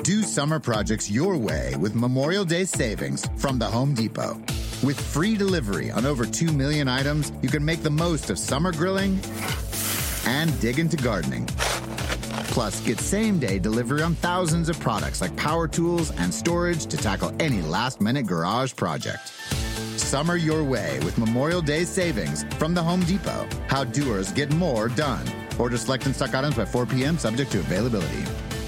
Do summer projects your way with Memorial Day savings from the Home Depot. With free delivery on over 2 million items, you can make the most of summer grilling and dig into gardening. Plus, get same-day delivery on thousands of products like power tools and storage to tackle any last-minute garage project. Summer your way with Memorial Day savings from the Home Depot. How doers get more done. Order select and stock items by 4 p.m. subject to availability.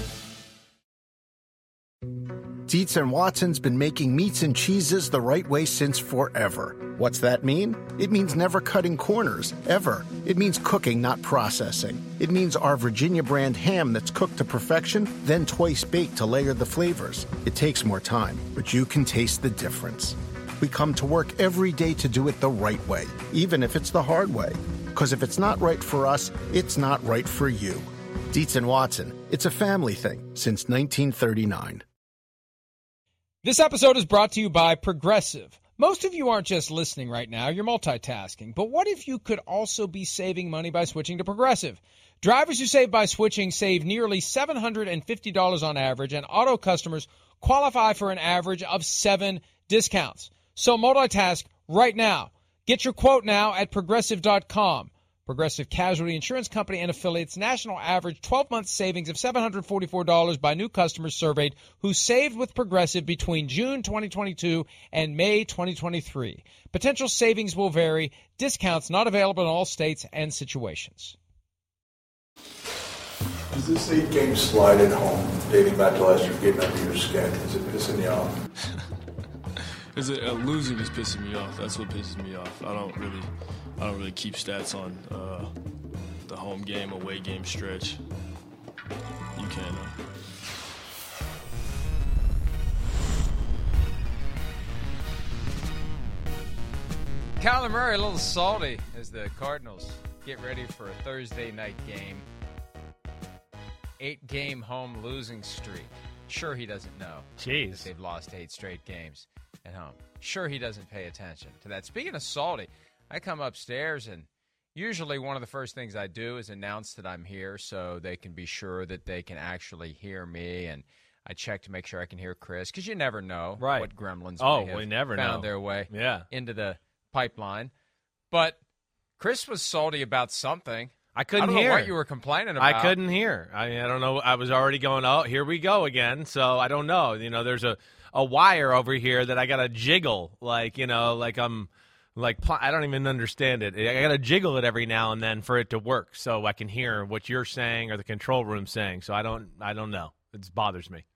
Dietz and Watson's been making meats and cheeses the right way since forever. What's that mean? It means never cutting corners, ever. It means cooking, not processing. It means our Virginia brand ham that's cooked to perfection, then twice baked to layer the flavors. It takes more time, but you can taste the difference. We come to work every day to do it the right way, even if it's the hard way. Because if it's not right for us, it's not right for you. Dietz and Watson, it's a family thing since 1939. This episode is brought to you by Progressive. Most of you aren't just listening right now, you're multitasking. But what if you could also be saving money by switching to Progressive? Drivers who save by switching save nearly $750 on average, and auto customers qualify for an average of 7 discounts. So multitask right now. Get your quote now at Progressive.com. Progressive Casualty Insurance Company and affiliates national average 12-month savings of $744 by new customers surveyed who saved with Progressive between June 2022 and May 2023. Potential savings will vary. Discounts not available in all states and situations. Is this 8-game slide at home dating back to last year getting under your skin? Is it pissing you off? Losing is pissing me off. That's what pisses me off. I don't really keep stats on the home game, away game stretch. You can, though. Kyler Murray a little salty as the Cardinals get ready for a Thursday night game. 8-game home losing streak. Sure he doesn't know. Jeez. They've lost 8 straight games at home. Sure he doesn't pay attention to that. Speaking of salty, I come upstairs and usually one of the first things I do is announce that I'm here so they can be sure that they can actually hear me, and I check to make sure I can hear Chris because you never know what gremlins may have found their way into the pipeline. But Chris was salty about something. I couldn't hear. I don't know what you were complaining about. I couldn't hear. I don't know. I was already going, oh, here we go again. So I don't know. You know, there's a wire over here that I got to jiggle like I'm like, I don't even understand it. I got to jiggle it every now and then for it to work so I can hear what you're saying or the control room saying. So I don't know. It bothers me.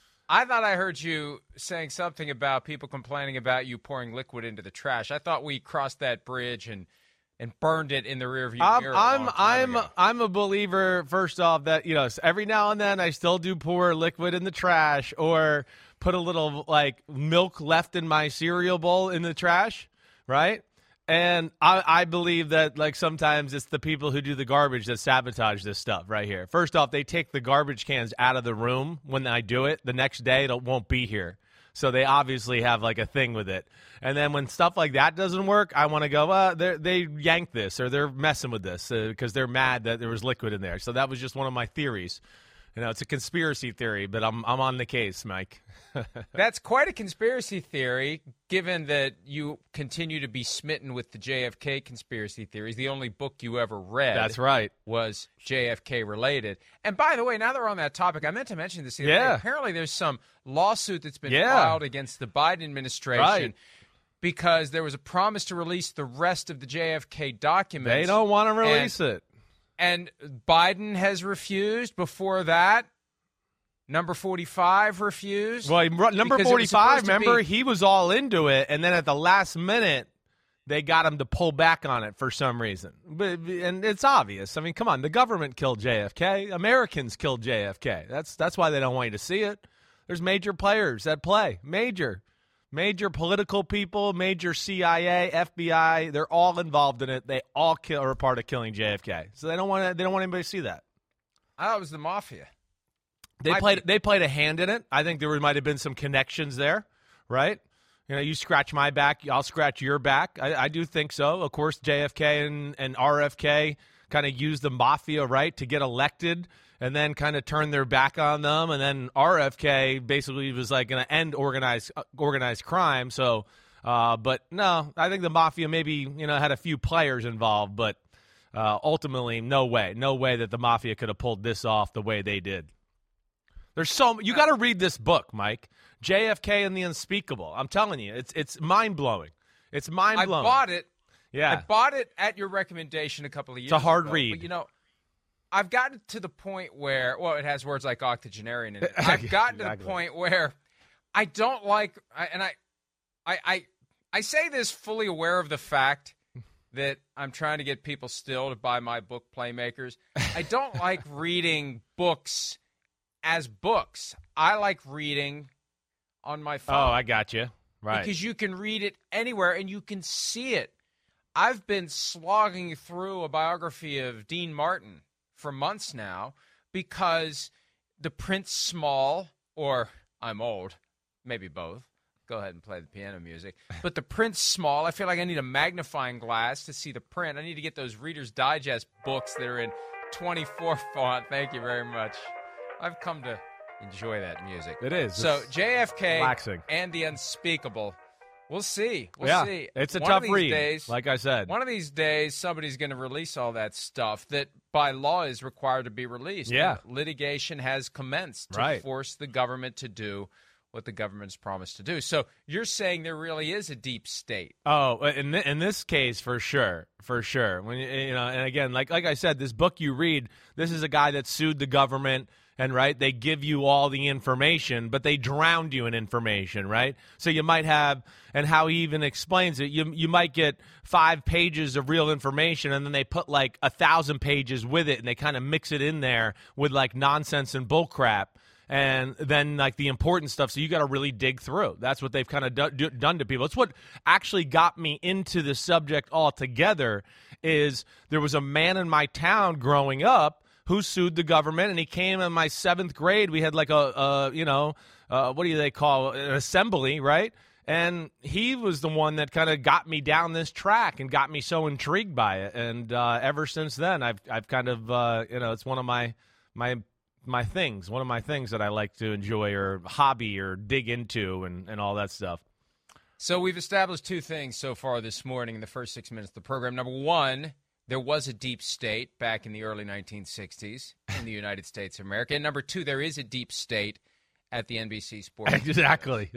I thought I heard you saying something about people complaining about you pouring liquid into the trash. I thought we crossed that bridge and burned it in the rearview mirror. I'm a believer, first off, that every now and then I still do pour liquid in the trash or put a little like milk left in my cereal bowl in the trash, right? And I believe that like sometimes it's the people who do the garbage that sabotage this stuff right here. First off, they take the garbage cans out of the room when I do it. The next day it won't be here. So they obviously have like a thing with it. And then when stuff like that doesn't work, I want to go, they yanked this or they're messing with this because they're mad that there was liquid in there. So that was just one of my theories. It's a conspiracy theory, but I'm on the case, Mike. That's quite a conspiracy theory, given that you continue to be smitten with the JFK conspiracy theories. The only book you ever read was JFK related. And by the way, now that we're on that topic, I meant to mention this. Apparently there's some lawsuit that's been filed against the Biden administration because there was a promise to release the rest of the JFK documents. They don't want to release it. And Biden has refused. Before that, number 45 refused. Well, number 45, remember, he was all into it, and then at the last minute, they got him to pull back on it for some reason. And it's obvious. I mean, come on, the government killed JFK. Americans killed JFK. That's why they don't want you to see it. There's major players at play. Major political people, major CIA, FBI, they're all involved in it. They all are a part of killing JFK. So they don't want anybody to see that. I thought it was the mafia. They played a hand in it. I think there might have been some connections there, right? You scratch my back, I'll scratch your back. I do think so. Of course, JFK and RFK kind of used the mafia, right, to get elected and then kind of turned their back on them, and then RFK basically was like going to end organized crime. So, but no, I think the mafia maybe had a few players involved, but ultimately, no way that the mafia could have pulled this off the way they did. You got to read this book, Mike. JFK and the Unspeakable. I'm telling you, it's mind blowing. It's mind blowing. I bought it. Yeah, I bought it at your recommendation a couple of years ago. It's a hard read. But, I've gotten to the point where, it has words like octogenarian in it. I've gotten to the point where I don't like, and I say this fully aware of the fact that I'm trying to get people still to buy my book, Playmakers. I don't like reading books as books. I like reading on my phone. Oh, I got you. Right. Because you can read it anywhere and you can see it. I've been slogging through a biography of Dean Martin for months now because the print's small, or I'm old, maybe both. Go ahead and play the piano music. But the print's small. I feel like I need a magnifying glass to see the print. I need to get those Reader's Digest books that are in 24 font. Thank you very much. I've come to enjoy that music. It is. So JFK relaxing. And the Unspeakable. We'll see. We'll see. It's a tough read, like I said. One of these days, somebody's going to release all that stuff that by law is required to be released. Yeah. And litigation has commenced to force the government to do what the government's promised to do. So you're saying there really is a deep state? Oh, in this case, for sure. When and again, like I said, this book you read, this is a guy that sued the government. And, they give you all the information, but they drowned you in information, right? So you might have, and how he even explains it, you might get 5 pages of real information, and then they put, 1,000 pages with it, and they kind of mix it in there with, nonsense and bullcrap, and then, the important stuff. So you got to really dig through. That's what they've kind of done to people. It's what actually got me into the subject altogether is there was a man in my town growing up who sued the government, and he came in my 7th grade. We had what do they call an assembly, right? And he was the one that kind of got me down this track and got me so intrigued by it. And ever since then, I've kind of it's one of my things, one of my things that I like to enjoy or hobby or dig into and all that stuff. So we've established 2 things so far this morning in the first 6 minutes of the program. Number one, there was a deep state back in the early 1960s in the United States of America. And number 2, there is a deep state at the NBC Sports. Exactly.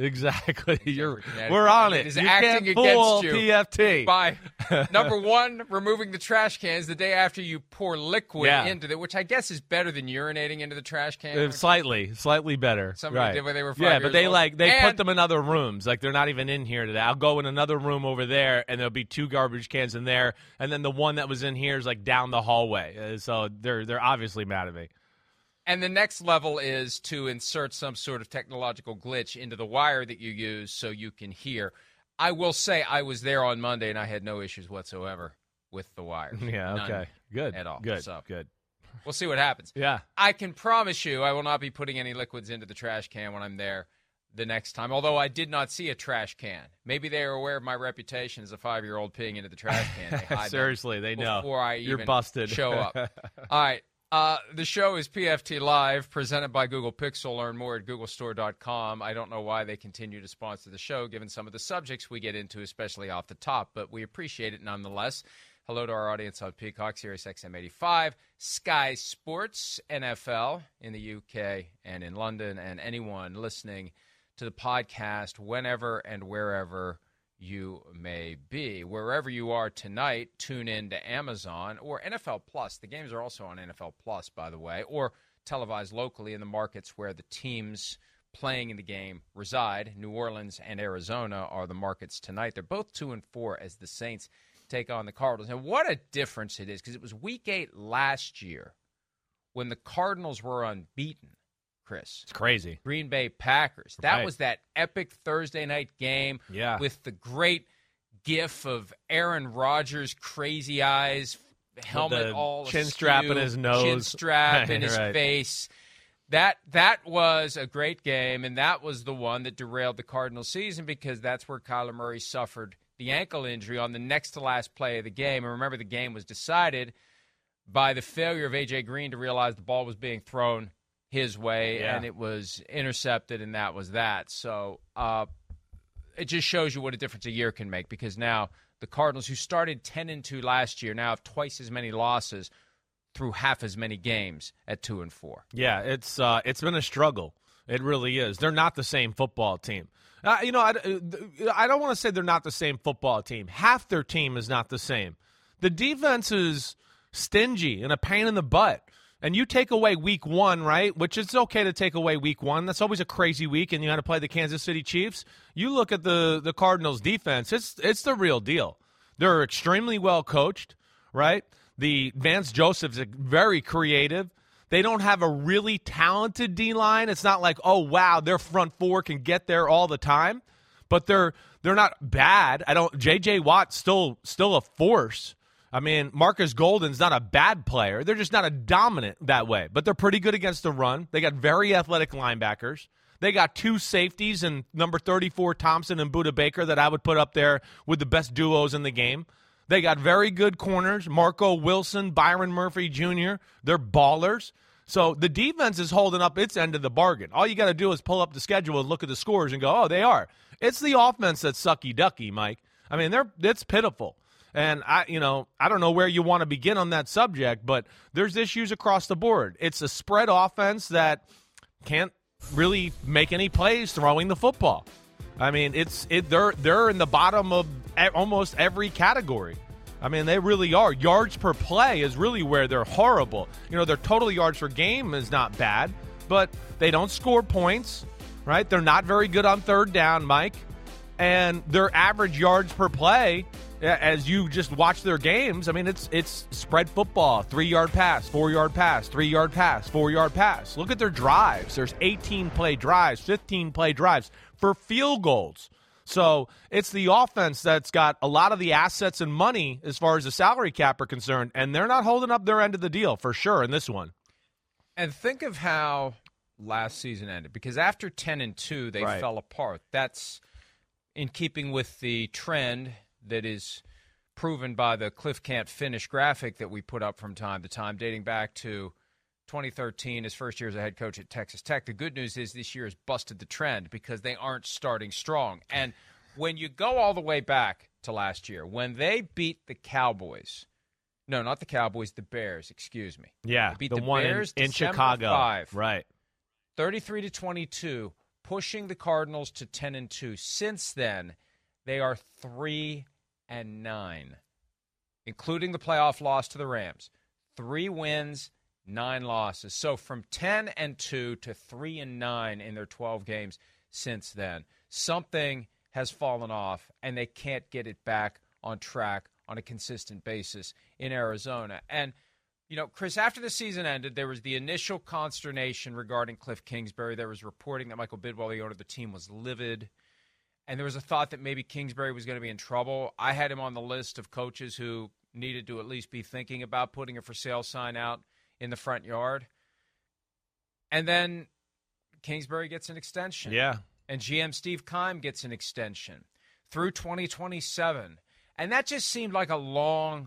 We're on it. It is you acting can't fool against you PFT. by, number 1, removing the trash cans the day after you pour liquid into it, which I guess is better than urinating into the trash can. Slightly better. Somebody did when they were 5 years old. But they put them in other rooms. They're not even in here today. I'll go in another room over there, and there'll be 2 garbage cans in there, and then the one that was in here is down the hallway. So they're obviously mad at me. And the next level is to insert some sort of technological glitch into the wire that you use so you can hear. I will say I was there on Monday, and I had no issues whatsoever with the wires. Yeah, okay. None Good. at all. Good. So Good. We'll see what happens. Yeah. I can promise you I will not be putting any liquids into the trash can when I'm there the next time, although I did not see a trash can. Maybe they are aware of my reputation as a 5-year-old peeing into the trash can. They hide Seriously, they know. Before I You're even busted. show up. All right. The show is PFT Live, presented by Google Pixel. Learn more at googlestore.com. I don't know why they continue to sponsor the show, given some of the subjects we get into, especially off the top, but we appreciate it nonetheless. Hello to our audience on Peacock, Sirius XM 85, Sky Sports, NFL in the UK and in London, and anyone listening to the podcast whenever and wherever you may be. Wherever you are tonight, tune in to Amazon or NFL Plus. The games are also on NFL Plus, by the way, or televised locally in the markets where the teams playing in the game reside. New Orleans and Arizona are the markets tonight. They're both 2-4 as the Saints take on the Cardinals. And what a difference it is, because it was Week 8 last year when the Cardinals were unbeaten. Chris. It's crazy. Green Bay Packers. That was that epic Thursday night game with the great gif of Aaron Rodgers' crazy eyes, helmet all chin strap in his nose. Chin strap in his face. That was a great game, and that was the one that derailed the Cardinals season because that's where Kyler Murray suffered the ankle injury on the next to last play of the game. And remember, the game was decided by the failure of A.J. Green to realize the ball was being thrown his way, Yeah. and it was intercepted, and that was that. So it just shows you what a difference a year can make, because now the Cardinals, who started 10-2 last year, now have twice as many losses through half as many games at 2-4. Yeah, it's been a struggle. It really is. They're not the same football team. I don't want to say they're not the same football team. Half their team is not the same. The defense is stingy and a pain in the butt. And you take away week 1, right, which it's okay to take away week 1. That's always a crazy week, and you got to play the Kansas City Chiefs. You look at the Cardinals' defense, it's the real deal. They're extremely well coached, right? The Vance Joseph's very creative. They don't have a really talented D-line. It's not like, oh, wow, their front four can get there all the time. But they're not bad. J.J. Watt's still a force. I mean, Marcus Golden's not a bad player. They're just not a dominant that way. But they're pretty good against the run. They got very athletic linebackers. They got 2 safeties and number 34 Thompson and Budda Baker that I would put up there with the best duos in the game. They got very good corners, Marco Wilson, Byron Murphy Jr. They're ballers. So the defense is holding up its end of the bargain. All you got to do is pull up the schedule and look at the scores and go, oh, they are. It's the offense that's sucky-ducky, Mike. I mean, it's pitiful. And I don't know where you want to begin on that subject, but there's issues across the board. It's a spread offense can't really make any plays throwing the football. I mean, they're in the bottom of almost every category. I mean, they really are. Yards per play is really where they're horrible. Their total yards per game is not bad, but they don't score points, right? They're not very good on third down, Mike. And their average yards per play, as you just watch their games, I mean, it's spread football, 3-yard pass, 4-yard pass, 3-yard pass, 4-yard pass. Look at their drives. There's 18-play drives, 15-play drives for field goals. So it's the offense that's got a lot of the assets and money as far as the salary cap are concerned, and they're not holding up their end of the deal for sure in this one. And think of how last season ended, because after 10-2, they fell apart. That's in keeping with the trend that is proven by the Cliff Can't Finish graphic that we put up from time to time, dating back to 2013, his first year as a head coach at Texas Tech. The good news is this year has busted the trend because they aren't starting strong. And when you go all the way back to last year, when they beat the Cowboys, no, not the Cowboys, the Bears, excuse me. Yeah, they beat the one Bears in Chicago. 5, right. 33-22, pushing the Cardinals to 10-2. Since then, they are 3-9, including the playoff loss to the Rams. 3 wins, 9 losses. So from 10-2 to 3-9 in their 12 games since then. Something has fallen off, and they can't get it back on track on a consistent basis in Arizona. And, Chris, after the season ended, there was the initial consternation regarding Cliff Kingsbury. There was reporting that Michael Bidwell, the owner of the team, was livid. And there was a thought that maybe Kingsbury was going to be in trouble. I had him on the list of coaches who needed to at least be thinking about putting a for sale sign out in the front yard. And then Kingsbury gets an extension. Yeah. And GM Steve Keim gets an extension through 2027. And that just seemed like a long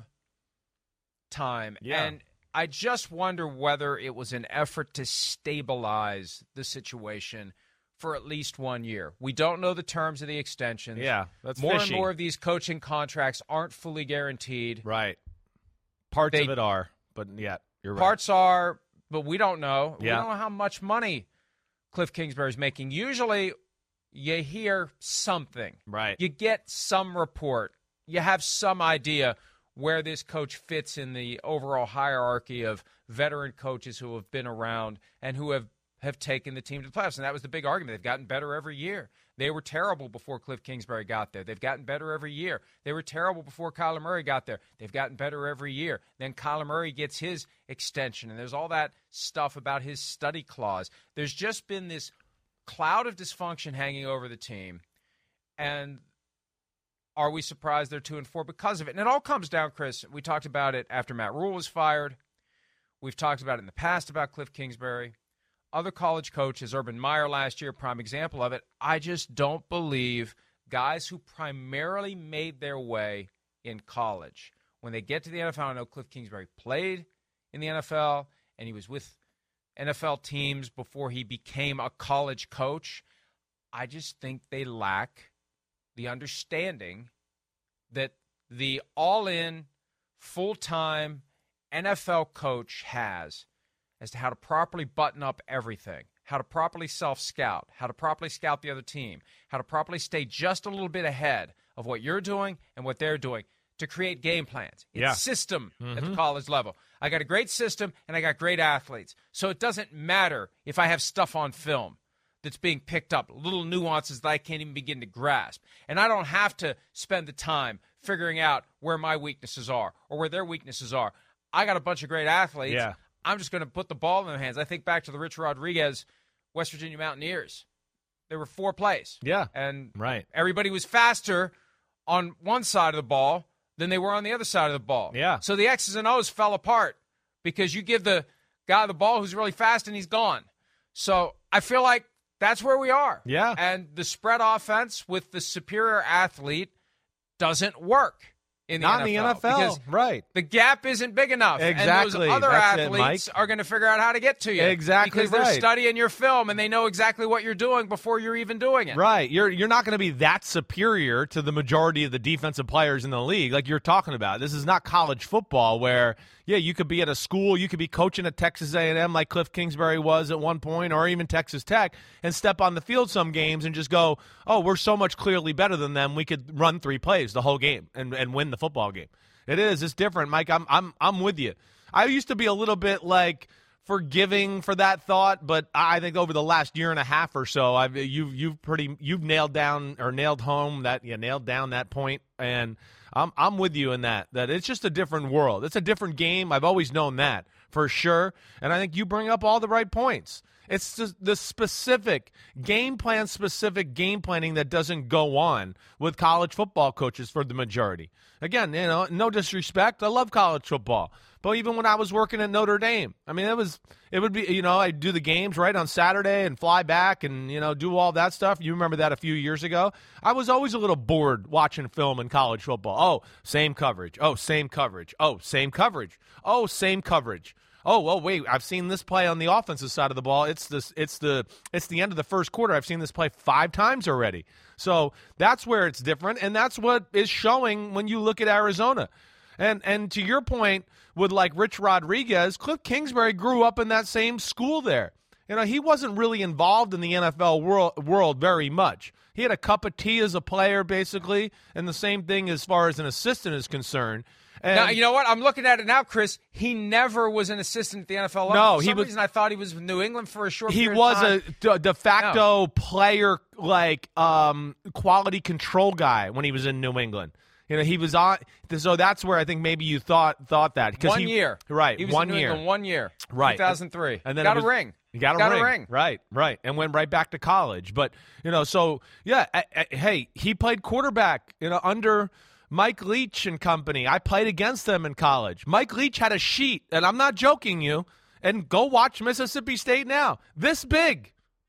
time. Yeah. And I just wonder whether it was an effort to stabilize the situation for at least 1 year. We don't know the terms of the extensions. Yeah, that's more fishy. and more of these coaching contracts aren't fully guaranteed. Right. Parts of it are, but yeah, you're right. Parts are, but we don't know. Yeah. We don't know how much money Cliff Kingsbury's making. Usually you hear something. Right. You get some report. You have some idea where this coach fits in the overall hierarchy of veteran coaches who have been around and who have taken the team to the playoffs. And that was the big argument. They've gotten better every year. They were terrible before Cliff Kingsbury got there. They've gotten better every year. They were terrible before Kyler Murray got there. They've gotten better every year. Then Kyler Murray gets his extension, and there's all that stuff about his study clause. There's just been this cloud of dysfunction hanging over the team, and are we surprised they're 2-4 because of it? And it all comes down, Chris, we talked about it after Matt Rule was fired. We've talked about it in the past about Cliff Kingsbury. Other college coaches, Urban Meyer last year, prime example of it. I just don't believe guys who primarily made their way in college, when they get to the NFL, I know Cliff Kingsbury played in the NFL, and he was with NFL teams before he became a college coach. I just think they lack the understanding that the all-in, full-time NFL coach has as to how to properly button up everything, how to properly self-scout, how to properly scout the other team, how to properly stay just a little bit ahead of what you're doing and what they're doing to create game plans. It's system at the college level. I got a great system, and I got great athletes. So it doesn't matter if I have stuff on film that's being picked up, little nuances that I can't even begin to grasp. And I don't have to spend the time figuring out where my weaknesses are or where their weaknesses are. I got a bunch of great athletes. Yeah. I'm just going to put the ball in their hands. I think back to the Rich Rodriguez West Virginia Mountaineers. There were 4 plays. Yeah. And everybody was faster on one side of the ball than they were on the other side of the ball. Yeah. So the X's and O's fell apart because you give the guy the ball who's really fast and he's gone. So I feel like that's where we are. Yeah. And the spread offense with the superior athlete doesn't work in the NFL. Not in the NFL, because right. The gap isn't big enough. Exactly. And those other That's athletes it, are going to figure out how to get to you. Exactly because they're studying your film and they know exactly what you're doing before you're even doing it. Right. You're not going to be that superior to the majority of the defensive players in the league like you're talking about. This is not college football where, yeah, you could be at a school, you could be coaching at Texas A&M like Cliff Kingsbury was at one point, or even Texas Tech, and step on the field some games and just go, oh, we're so much clearly better than them, we could run 3 plays the whole game and win the football game. It's different, Mike. I'm with you. I used to be a little bit like forgiving for that thought, but I think over the last year and a half or so, you've nailed down that point, and I'm with you in that it's just a different world. It's a different game. I've always known that for sure, and I think you bring up all the right points. It's just the specific game planning that doesn't go on with college football coaches for the majority. Again, no disrespect. I love college football. But even when I was working at Notre Dame, I mean, it would be, I'd do the games right on Saturday and fly back and, do all that stuff. You remember that a few years ago? I was always a little bored watching film in college football. Oh, same coverage. Oh, same coverage. Oh, same coverage. Oh, same coverage. Oh, well, wait, I've seen this play on the offensive side of the ball. It's the end of the first quarter. I've seen this play 5 times already. So that's where it's different, and that's what is showing when you look at Arizona. And to your point with like Rich Rodriguez, Cliff Kingsbury grew up in that same school there. He wasn't really involved in the NFL world very much. He had a cup of tea as a player, basically, and the same thing as far as an assistant is concerned. And now, you know what? I'm looking at it now, Chris. He never was an assistant at the NFL level. No, for some reason I thought he was with New England for a short period of time. He was a de facto player, quality control guy when he was in New England. He was on. So that's where I think maybe you thought that. 1 year. Right, he was 1 in New year. England 1 year. Right. 2003. And then got a ring. He got a ring. Right. And went right back to college. But, so, yeah, hey, he played quarterback, under Mike Leach and company. I played against them in college. Mike Leach had a sheet, and I'm not joking you, and go watch Mississippi State now. This big,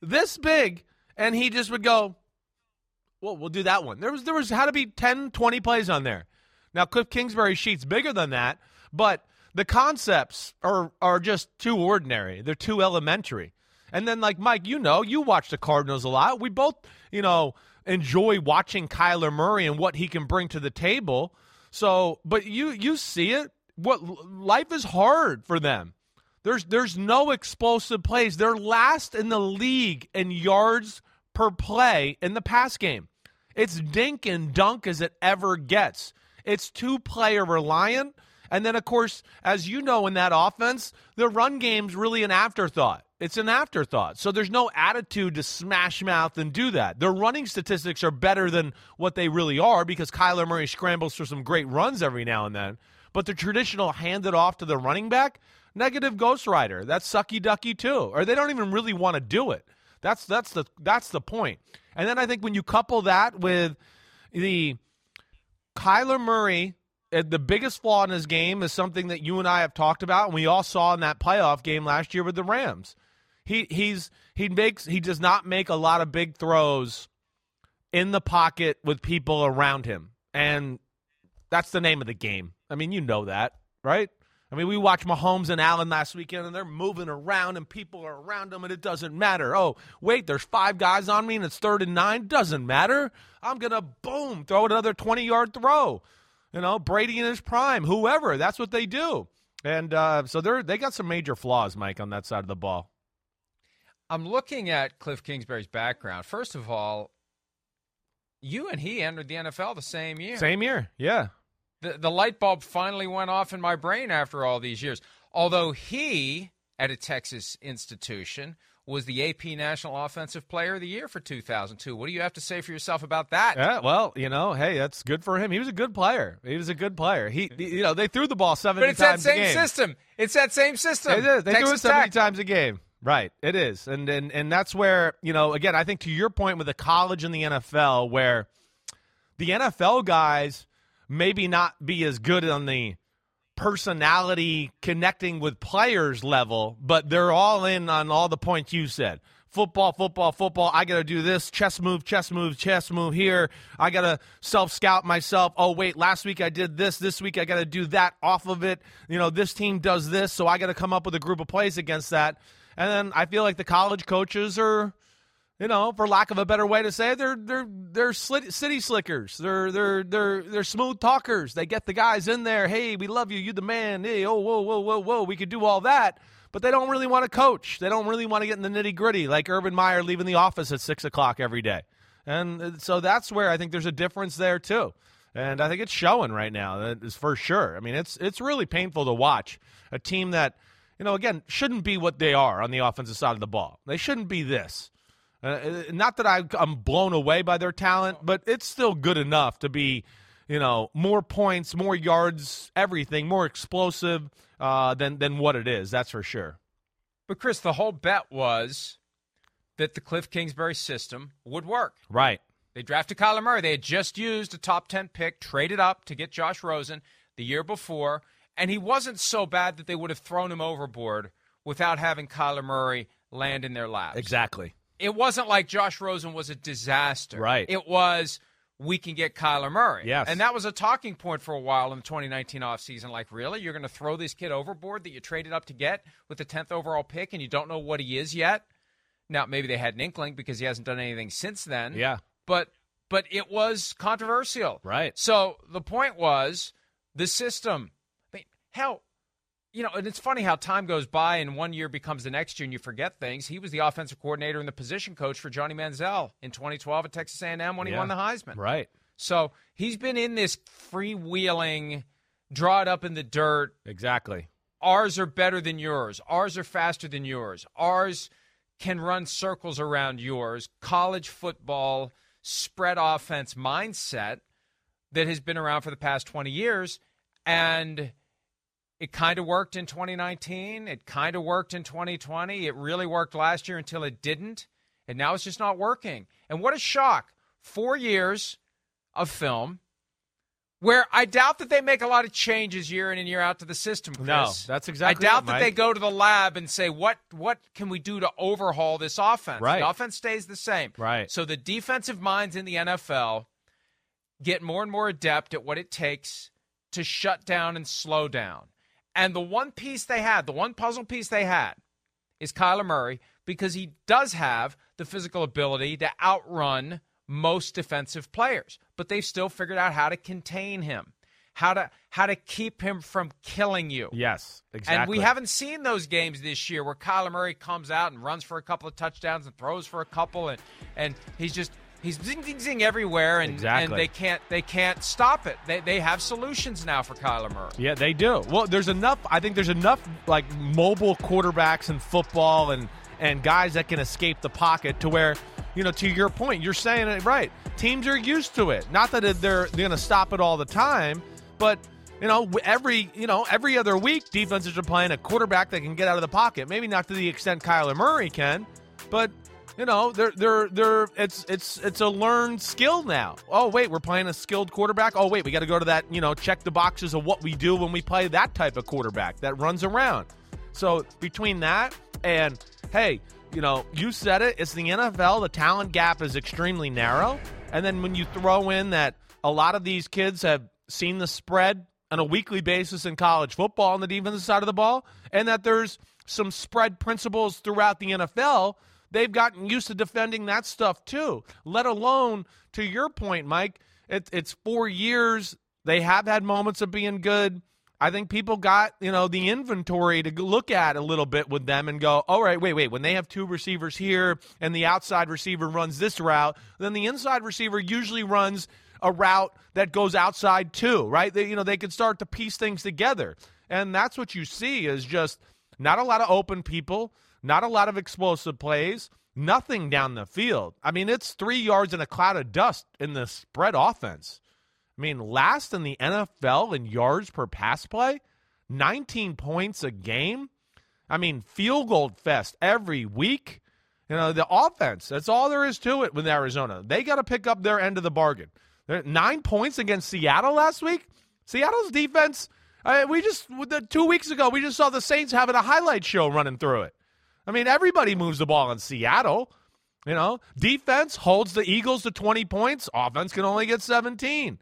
and he just would go, well, we'll do that one. There was had to be 10, 20 plays on there. Now, Cliff Kingsbury's sheet's bigger than that, but the concepts are just too ordinary. They're too elementary. And then, like, Mike, you watch the Cardinals a lot. We both, enjoy watching Kyler Murray and what he can bring to the table. So, but you see it. What life is hard for them. There's no explosive plays. They're last in the league in yards per play in the pass game. It's dink and dunk as it ever gets. It's 2-player reliant. And then, of course, as you know, in that offense, the run game's really an afterthought. It's an afterthought. So there's no attitude to smash mouth and do that. Their running statistics are better than what they really are because Kyler Murray scrambles for some great runs every now and then. But the traditional hand it off to the running back, negative Ghost Rider. That's sucky ducky too. Or they don't even really want to do it. That's the point. And then I think when you couple that with the Kyler Murray, the biggest flaw in his game is something that you and I have talked about, and we all saw in that playoff game last year with the Rams. He does not make a lot of big throws in the pocket with people around him, and that's the name of the game. I mean, you know that, right? I mean, we watched Mahomes and Allen last weekend, and they're moving around, and people are around them, and it doesn't matter. Oh, wait, there's 5 guys on me, and it's 3rd and 9. Doesn't matter. I'm going to, boom, throw another 20-yard throw. Brady in his prime, whoever. That's what they do. And so they got some major flaws, Mike, on that side of the ball. I'm looking at Cliff Kingsbury's background. First of all, you and he entered the NFL the same year. Same year, yeah. The light bulb finally went off in my brain after all these years. Although he, at a Texas institution, was the AP National Offensive Player of the Year for 2002. What do you have to say for yourself about that? Yeah, well, hey, that's good for him. He was a good player. They threw the ball 70 times a game. But it's that same system. It's that same system. They threw it 70 times a game. Right, it is. And that's where, again, I think to your point with the college and the NFL, where the NFL guys maybe not be as good on the personality connecting with players level, but they're all in on all the points you said. Football. I got to do this. Chess move here. I got to self-scout myself. Oh, wait, last week I did this. This week I got to do that off of it. This team does this, so I got to come up with a group of plays against that. And then I feel like the college coaches are, for lack of a better way to say it, they're city slickers. They're smooth talkers. They get the guys in there. Hey, we love you. You the man. Hey, oh, whoa. We could do all that. But they don't really want to coach. They don't really want to get in the nitty-gritty, like Urban Meyer leaving the office at 6 o'clock every day. And so that's where I think there's a difference there, too. And I think it's showing right now, that is for sure. I mean, it's really painful to watch a team that, again, shouldn't be what they are on the offensive side of the ball. They shouldn't be this. Not that I'm blown away by their talent, but it's still good enough to be, more points, more yards, everything, more explosive than what it is. That's for sure. But, Chris, the whole bet was that the Cliff Kingsbury system would work. Right. They drafted Kyler Murray. They had just used a top 10 pick, traded up to get Josh Rosen the year before, and he wasn't so bad that they would have thrown him overboard without having Kyler Murray land in their laps. Exactly. It wasn't like Josh Rosen was a disaster. Right. It was, we can get Kyler Murray. Yes. And that was a talking point for a while in the 2019 offseason. Like, really? You're going to throw this kid overboard that you traded up to get with the 10th overall pick and you don't know what he is yet? Now, maybe they had an inkling because he hasn't done anything since then. Yeah. But it was controversial. Right. So the point was the system. I mean, hell, and it's funny how time goes by and one year becomes the next year and you forget things. He was the offensive coordinator and the position coach for Johnny Manziel in 2012 at Texas A&M when he won the Heisman. Right. So he's been in this freewheeling, draw it up in the dirt. Exactly. Ours are better than yours. Ours are faster than yours. Ours can run circles around yours. College football, spread offense mindset that has been around for the past 20 years. And it kind of worked in 2019. It kind of worked in 2020. It really worked last year until it didn't. And now it's just not working. And what a shock. 4 years of film where I doubt that they make a lot of changes year in and year out to the system, Chris. No, that's exactly I doubt it, that Mike. they go to the lab and say, what can we do to overhaul this offense? Right. The offense stays the same. Right. So the defensive minds in the NFL get more and more adept at what it takes to shut down and slow down. And the one piece they had, the one puzzle piece they had, is Kyler Murray, because he does have the physical ability to outrun most defensive players. But they've still figured out how to contain him, how to keep him from killing you. Yes, exactly. And we haven't seen those games this year where Kyler Murray comes out and runs for a couple of touchdowns and throws for a couple, and he's zing, zing, zing everywhere, and they can't stop it. They have solutions now for Kyler Murray. Yeah, they do. Well, I think there's enough like mobile quarterbacks in football and guys that can escape the pocket to where, to your point, you're saying it right. Teams are used to it. Not that they're going to stop it all the time, but every other week defenses are playing a quarterback that can get out of the pocket. Maybe not to the extent Kyler Murray can, but it's a learned skill now. Oh, wait, we're playing a skilled quarterback. Oh, wait, we got to go to that, check the boxes of what we do when we play that type of quarterback that runs around. So between that and, hey, you said it, it's the NFL. The talent gap is extremely narrow. And then when you throw in that a lot of these kids have seen the spread on a weekly basis in college football on the defensive side of the ball, and that there's some spread principles throughout the NFL. They've gotten used to defending that stuff too, let alone, to your point, Mike, it's 4 years. They have had moments of being good. I think people got, the inventory to look at a little bit with them and go, all right, wait. When they have two receivers here and the outside receiver runs this route, then the inside receiver usually runs a route that goes outside too, right? They can start to piece things together. And that's what you see is just not a lot of open people, not a lot of explosive plays, nothing down the field. I mean, it's 3 yards in a cloud of dust in the spread offense. I mean, last in the NFL in yards per pass play, 19 points a game. I mean, field goal fest every week. The offense, that's all there is to it with Arizona. They got to pick up their end of the bargain. 9 points against Seattle last week. Seattle's defense, 2 weeks ago, we just saw the Saints having a highlight show running through it. I mean, everybody moves the ball in Seattle. Defense holds the Eagles to 20 points. Offense can only get 17.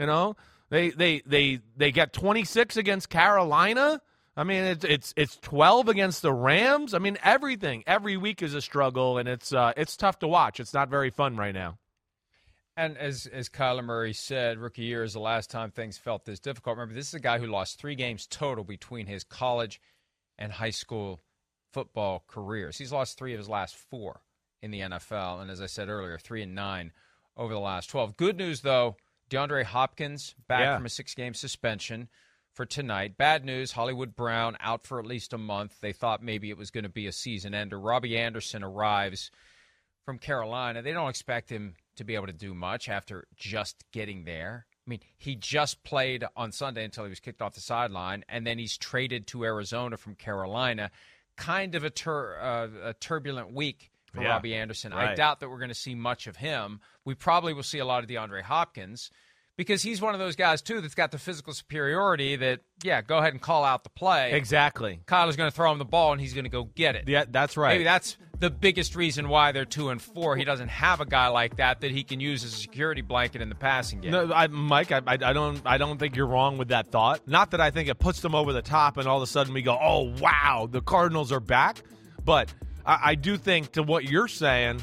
They get 26 against Carolina. I mean, it's 12 against the Rams. I mean, everything every week is a struggle, and it's tough to watch. It's not very fun right now. And as Kyler Murray said, rookie year is the last time things felt this difficult. Remember, this is a guy who lost 3 games total between his college and high school football careers. He's lost 3 of his last 4 in the NFL, and as I said earlier, 3-9 over the last 12. Good news, though. DeAndre Hopkins back from a 6-game suspension for tonight. Bad news, Hollywood Brown out for at least a month. They thought maybe it was going to be a season ender. Robbie Anderson arrives from Carolina. They don't expect him to be able to do much after just getting there. I mean, he just played on Sunday until he was kicked off the sideline, and then he's traded to Arizona from Carolina. Kind of a turbulent week for Robbie Anderson. Right. I doubt that we're going to see much of him. We probably will see a lot of DeAndre Hopkins because he's one of those guys, too, that's got the physical superiority that, go ahead and call out the play. Exactly. Kyler's going to throw him the ball, and he's going to go get it. Yeah, that's right. Maybe that's the biggest reason why they're 2-4. He doesn't have a guy like that he can use as a security blanket in the passing game. No, Mike, I don't think you're wrong with that thought. Not that I think it puts them over the top and all of a sudden we go, oh, wow, the Cardinals are back. But I do think to what you're saying,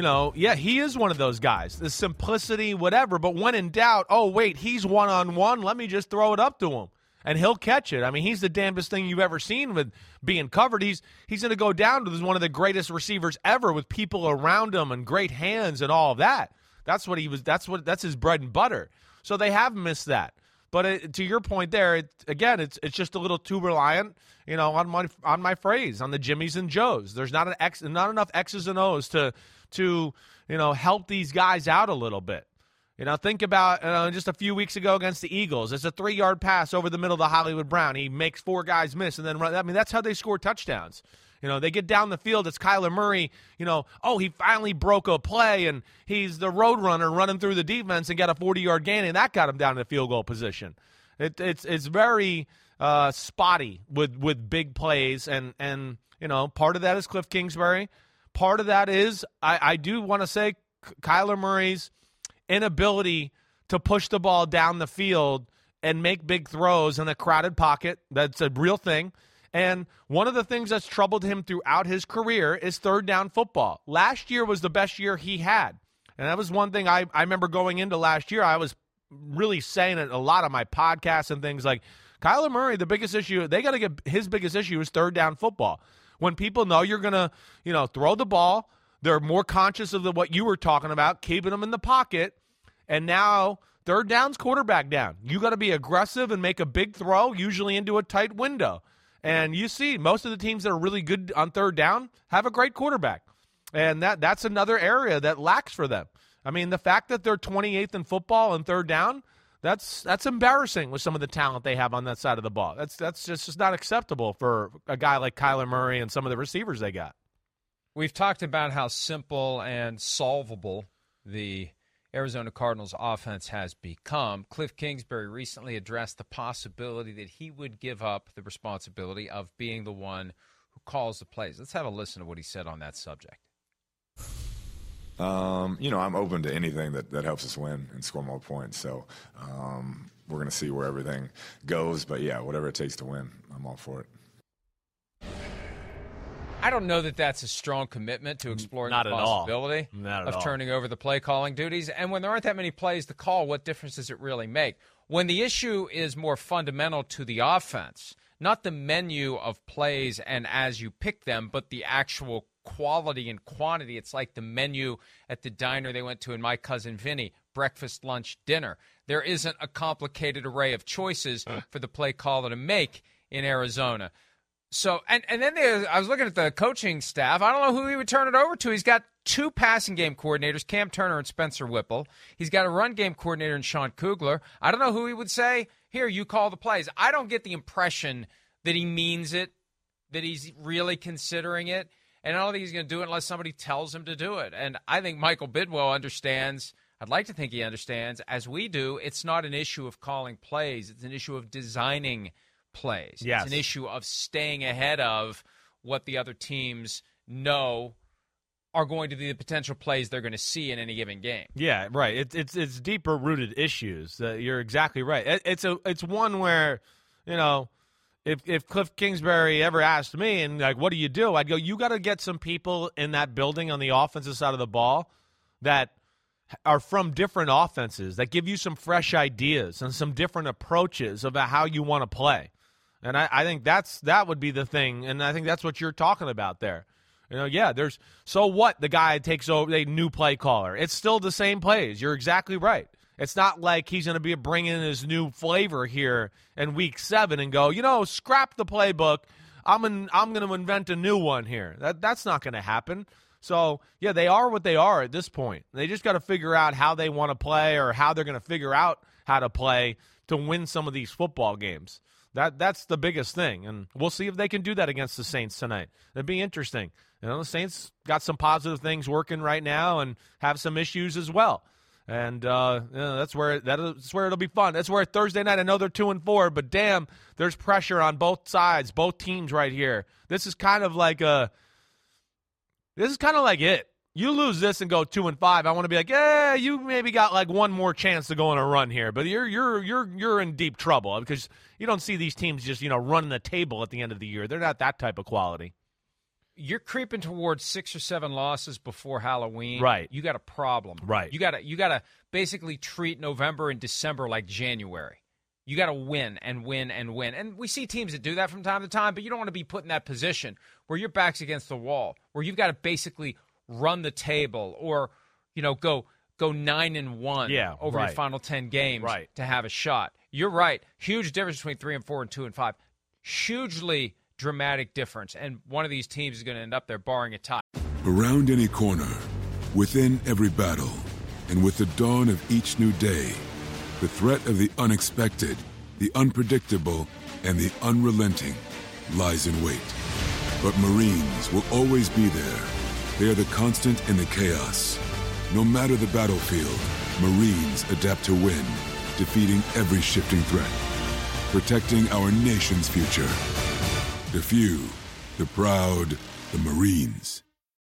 he is one of those guys. The simplicity, whatever. But when in doubt, oh, wait, he's one-on-one. Let me just throw it up to him. And he'll catch it. I mean, he's the damnedest thing you've ever seen with being covered. He's going to go down as one of the greatest receivers ever with people around him and great hands and all of that. That's his bread and butter. So they have missed that. But to your point there, it's just a little too reliant, on my phrase, on the Jimmies and Joes. There's not enough X's and O's to help these guys out a little bit. Think about just a few weeks ago against the Eagles. It's a 3-yard pass over the middle to Hollywood Brown. He makes 4 guys miss and then run. I mean, that's how they score touchdowns. They get down the field. It's Kyler Murray. He finally broke a play, and he's the road runner running through the defense and got a 40-yard gain, and that got him down to the field goal position. It's very spotty with big plays, and part of that is Cliff Kingsbury. Part of that is I do want to say Kyler Murray's inability to push the ball down the field and make big throws in a crowded pocket. That's a real thing. And one of the things that's troubled him throughout his career is third down football. Last year was the best year he had. And that was one thing I remember going into last year. I was really saying it a lot on my podcasts and things like, Kyler Murray, the biggest issue, they got to get his biggest issue is third down football. When people know you're going to, throw the ball, they're more conscious of what you were talking about, keeping them in the pocket. And now third down's quarterback down. You got to be aggressive and make a big throw, usually into a tight window. And you see most of the teams that are really good on third down have a great quarterback. And that's another area that lacks for them. I mean, the fact that they're 28th in football on third down, that's embarrassing with some of the talent they have on that side of the ball. That's just not acceptable for a guy like Kyler Murray and some of the receivers they got. We've talked about how simple and solvable the Arizona Cardinals offense has become. Cliff Kingsbury recently addressed the possibility that he would give up the responsibility of being the one who calls the plays. Let's have a listen to what he said on that subject. I'm open to anything that helps us win and score more points. So we're going to see where everything goes. But, yeah, whatever it takes to win, I'm all for it. I don't know that that's a strong commitment to exploring the possibility of turning over the play calling duties. And when there aren't that many plays to call, what difference does it really make? When the issue is more fundamental to the offense, not the menu of plays and as you pick them, but the actual quality and quantity. It's like the menu at the diner they went to in My Cousin Vinny, breakfast, lunch, dinner. There isn't a complicated array of choices for the play caller to make in Arizona. So, and then I was looking at the coaching staff. I don't know who he would turn it over to. He's got 2 passing game coordinators, Cam Turner and Spencer Whipple. He's got a run game coordinator in Sean Kugler. I don't know who he would say, here, you call the plays. I don't get the impression that he means it, that he's really considering it. And I don't think he's going to do it unless somebody tells him to do it. And I think Michael Bidwell understands, I'd like to think he understands, as we do, it's not an issue of calling plays. It's an issue of designing plays. Yes. It's an issue of staying ahead of what the other teams know are going to be the potential plays they're going to see in any given game. Yeah, right. It's deeper rooted issues. You're exactly right. It's one where, if Cliff Kingsbury ever asked me and like, what do you do? I'd go, you got to get some people in that building on the offensive side of the ball that are from different offenses, that give you some fresh ideas and some different approaches about how you want to play. And I think that would be the thing, and I think that's what you're talking about there. There's so what the guy takes over a new play caller. It's still the same plays. You're exactly right. It's not like he's going to be bringing his new flavor here in week 7 and go, scrap the playbook. I'm going to invent a new one here. That's not going to happen. So, yeah, they are what they are at this point. They just got to figure out how they want to play or how they're going to figure out how to play to win some of these football games. That's the biggest thing, and we'll see if they can do that against the Saints tonight. It'd be interesting. The Saints got some positive things working right now and have some issues as well. And that's where it'll be fun. That's where Thursday night, I know they're 2-4, but damn, there's pressure on both sides, both teams right here. This is kind of like it. You lose this and go 2-5. I want to be like, yeah, you maybe got like one more chance to go on a run here, but you're in deep trouble because you don't see these teams just running the table at the end of the year. They're not that type of quality. You're creeping towards 6 or 7 losses before Halloween. Right. You got a problem. Right. You got to basically treat November and December like January. You got to win and win and win. And we see teams that do that from time to time, but you don't want to be put in that position where your back's against the wall, where you've got to basically run the table or, go 9-1 over your final 10 games to have a shot. You're right. Huge difference between 3-4 and 2-5. Hugely dramatic difference. And one of these teams is going to end up there barring a tie. Around any corner, within every battle, and with the dawn of each new day, the threat of the unexpected, the unpredictable, and the unrelenting lies in wait. But Marines will always be there. They are the constant in the chaos. No matter the battlefield, Marines adapt to win, defeating every shifting threat, protecting our nation's future. The few, the proud, the Marines.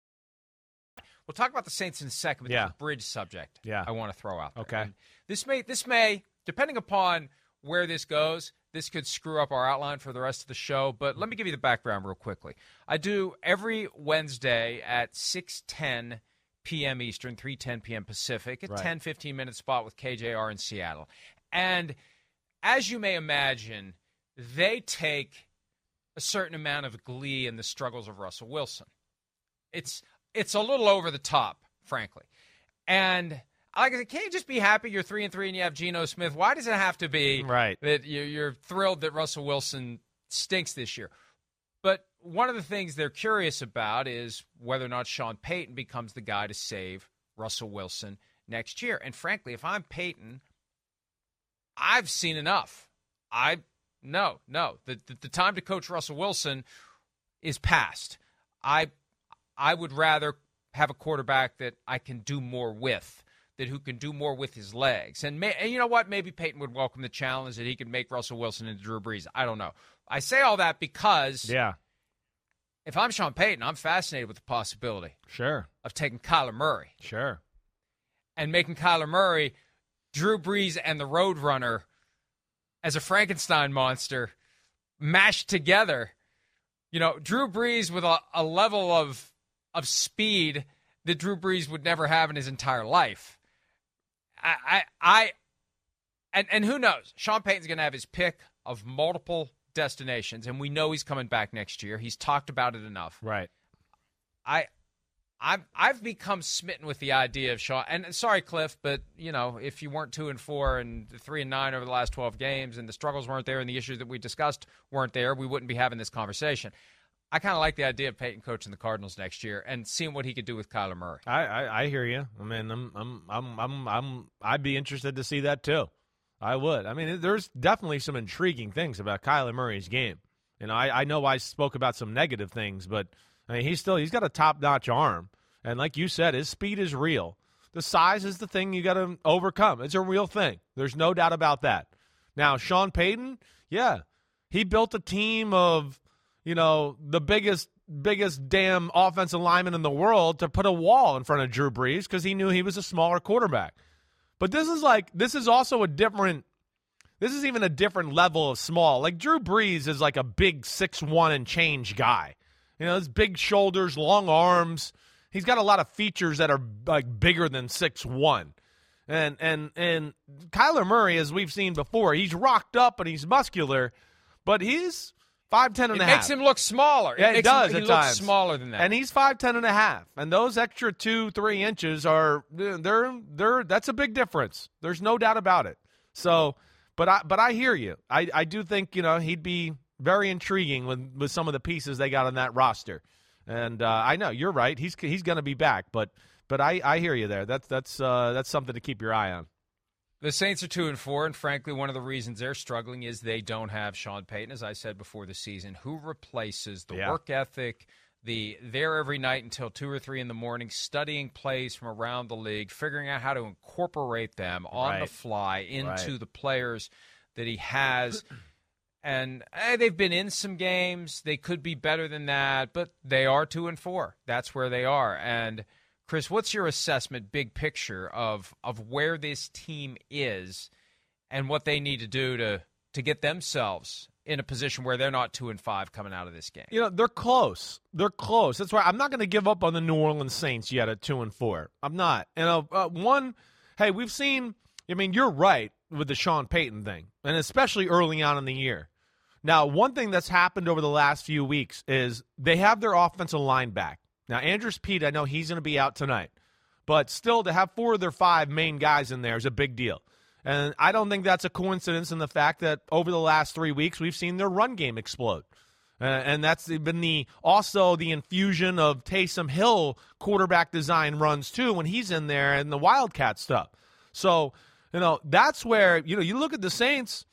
We'll talk about the Saints in a second, but there's a bridge subject I want to throw out there. Okay. And this may, depending upon where this goes, this could screw up our outline for the rest of the show, but let me give you the background real quickly. I do every Wednesday at 6:10 p.m. Eastern, 3:10 p.m. Pacific, a 10, 15-minute spot with KJR in Seattle. And as you may imagine, they take a certain amount of glee in the struggles of Russell Wilson. It's a little over the top, frankly. And like I said, can't you just be happy you're 3-3 and you have Geno Smith? Why does it have to be that you're thrilled that Russell Wilson stinks this year? But one of the things they're curious about is whether or not Sean Payton becomes the guy to save Russell Wilson next year. And frankly, if I'm Payton, I've seen enough. No. The time to coach Russell Wilson is past. I would rather have a quarterback that I can do more with, who can do more with his legs. And you know what? Maybe Peyton would welcome the challenge that he could make Russell Wilson into Drew Brees. I don't know. I say all that because if I'm Sean Payton, I'm fascinated with the possibility of taking Kyler Murray. And making Kyler Murray Drew Brees and the Roadrunner as a Frankenstein monster mashed together. You know, Drew Brees with a level of speed that Drew Brees would never have in his entire life. And who knows? Sean Payton's going to have his pick of multiple destinations, and we know he's coming back next year. He's talked about it enough. Right. I've become smitten with the idea of Sean. And sorry, Cliff, but you know, if you weren't 2-4 and 3-9 over the last 12 games, and the struggles weren't there, and the issues that we discussed weren't there, we wouldn't be having this conversation. I kind of like the idea of Peyton coaching the Cardinals next year and seeing what he could do with Kyler Murray. I hear you. I mean, I'd be interested to see that too. I would. I mean, there's definitely some intriguing things about Kyler Murray's game. You know, I know I spoke about some negative things, but I mean, he's got a top-notch arm. And like you said, his speed is real. The size is the thing you got to overcome. It's a real thing. There's no doubt about that. Now, Sean Payton, yeah, he built a team of, you know, the biggest damn offensive lineman in the world to put a wall in front of Drew Brees because he knew he was a smaller quarterback. But this is also this is even a different level of small. Like Drew Brees is like a big 6'1" and change guy. You know, his big shoulders, long arms. He's got a lot of features that are like bigger than 6'1". And Kyler Murray, as we've seen before, he's rocked up and he's muscular, but he's 5'10" and a half. It makes him look smaller. Yeah, it does. He looks smaller than that. And he's 5'10" and a half. And those extra 2-3 inches that's a big difference. There's no doubt about it. So, but I hear you. I do think, you know, he'd be very intriguing with some of the pieces they got on that roster. And I know you're right. He's going to be back, but I hear you there. That's something to keep your eye on. The Saints are 2-4, and frankly, one of the reasons they're struggling is they don't have Sean Payton, as I said before the season, who replaces the work ethic, the there every night until 2 or 3 in the morning, studying plays from around the league, figuring out how to incorporate them on the fly into the players that he has. And they've been in some games. They could be better than that, but they are 2-4. That's where they are. And Chris, what's your assessment, big picture, of where this team is and what they need to do to get themselves in a position where they're not 2-5 coming out of this game? You know, they're close. They're close. That's why I'm not going to give up on the New Orleans Saints yet at 2-4. I'm not. And we've seen. I mean, you're right with the Sean Payton thing, and especially early on in the year. Now, one thing that's happened over the last few weeks is they have their offensive line back. Now, Andrus Peat, I know he's going to be out tonight. But still, to have 4 of their 5 main guys in there is a big deal. And I don't think that's a coincidence in the fact that over the last 3 weeks, we've seen their run game explode. And that's been also the infusion of Taysom Hill quarterback design runs, too, when he's in there and the Wildcat stuff. So, you know, that's where, you know, you look at the Saints,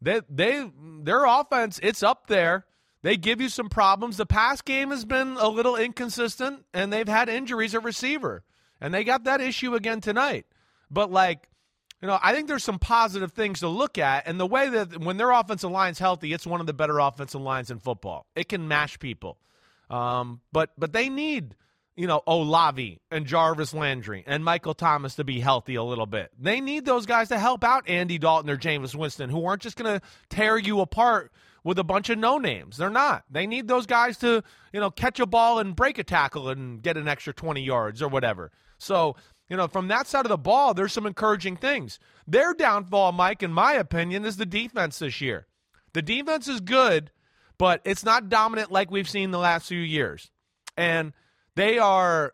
their offense, it's up there. They give you some problems. The pass game has been a little inconsistent, and they've had injuries at receiver. And they got that issue again tonight. But, like, you know, I think there's some positive things to look at. And the way that when their offensive line's healthy, it's one of the better offensive lines in football. It can mash people. But they need, you know, Olave and Jarvis Landry and Michael Thomas to be healthy a little bit. They need those guys to help out Andy Dalton or Jameis Winston, who aren't just going to tear you apart with a bunch of no-names. They're not. They need those guys to, you know, catch a ball and break a tackle and get an extra 20 yards or whatever. So, you know, from that side of the ball, there's some encouraging things. Their downfall, Mike, in my opinion, is the defense this year. The defense is good, but it's not dominant like we've seen the last few years. And they are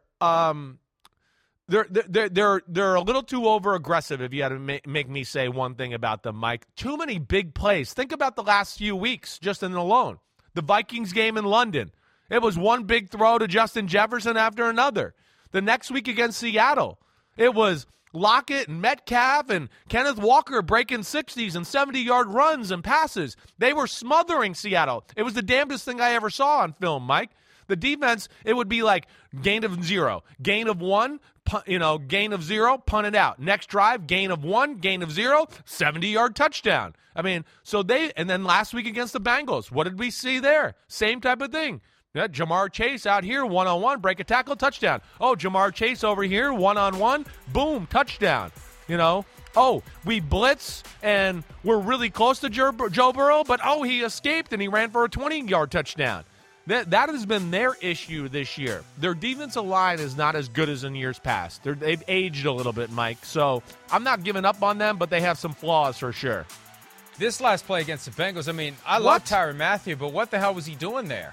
they're a little too over-aggressive, if you had to make me say one thing about them, Mike. Too many big plays. Think about the last few weeks just in alone. The Vikings game in London. It was one big throw to Justin Jefferson after another. The next week against Seattle, it was Lockett and Metcalf and Kenneth Walker breaking 60s and 70-yard runs and passes. They were smothering Seattle. It was the damnedest thing I ever saw on film, Mike. The defense, it would be like gain of 0, gain of 1, gain of 0, punt it out. Next drive, gain of 1, gain of 0, 70-yard touchdown. I mean, and then last week against the Bengals, what did we see there? Same type of thing. Yeah, Jamar Chase out here, one-on-one, break a tackle, touchdown. Oh, Jamar Chase over here, one-on-one, boom, touchdown. Oh, we blitz, and we're really close to Joe Burrow, but, he escaped, and he ran for a 20-yard touchdown. That has been their issue this year. Their defensive line is not as good as in years past. They've aged a little bit, Mike. So I'm not giving up on them, but they have some flaws for sure. This last play against the Bengals, I love Tyrann Mathieu, but what the hell was he doing there?